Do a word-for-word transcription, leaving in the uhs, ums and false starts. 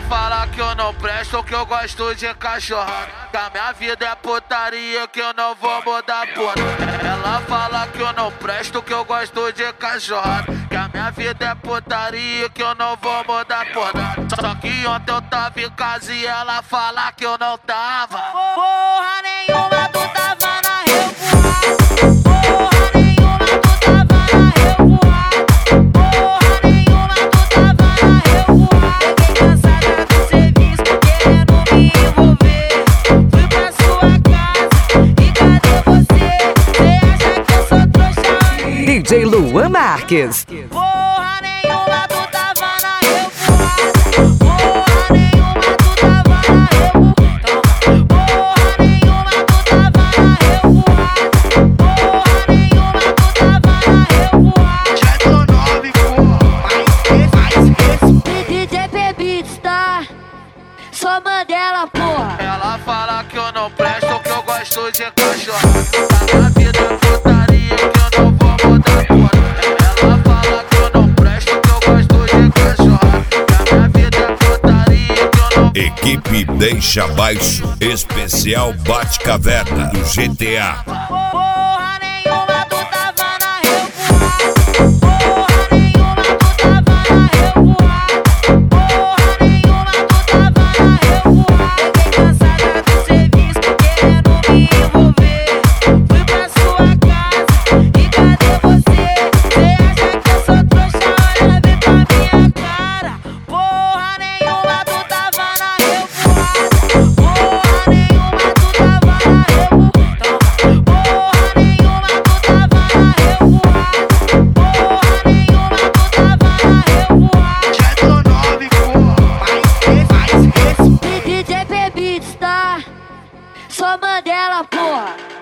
fala que eu não presto, que eu gosto de cachorrada, que a minha vida é putaria, que eu não vou mudar porra. Ela fala que eu não presto, que eu gosto de cachorrada, que a minha vida é putaria, que eu não vou mudar porra. Só que ontem eu tava em casa e ela fala que eu não tava. Porra nenhuma, tu tava na revoada. Porra nenhuma, tu tava na revoada. Porra nenhuma, tu tava na revoada. Cheguei cansada do serviço, querendo me envolver. Fui pra sua casa e cadê você? Cê acha que eu sou trouxa? D J Luan Marques. Porra nenhuma, tu tava na revoada. Porra nenhuma, tu tava na revoada. Porra nenhuma, tu tava na revoada. Porra nenhuma, tu tava na revoada. Já tô nove, pô, faz isso. D J Beats, tá? Só Mandela, porra. Ela fala que eu não presto, que eu gosto de cachorrada, que a minha vida é putaria, que eu não vou mudar porra. Ela fala que eu não presto, que eu gosto de cachorrada, que a minha vida é putaria, que eu não. Equipe Deixa Baixo, especial Bate-Caverna do G T A. Porra nenhuma, tu tava na revoada. Porra nenhuma, tu tava na revoada. Porra nenhuma, tu tava na revoada. Cheguei cansada do serviço, querendo me envolver. Fui pra sua casa e cadê você? Cê acha que eu sou trouxa? Olha bem pra minha cara. Porra nenhuma, tu tava na revoada. Porra nenhuma, tu tava na revoada. Porra nenhuma, tu tava na revoada. Porra nenhuma, tu tava na revoada. Já tô nove, pô, faz isso. D J Beats, tá? Só Mandela, porra.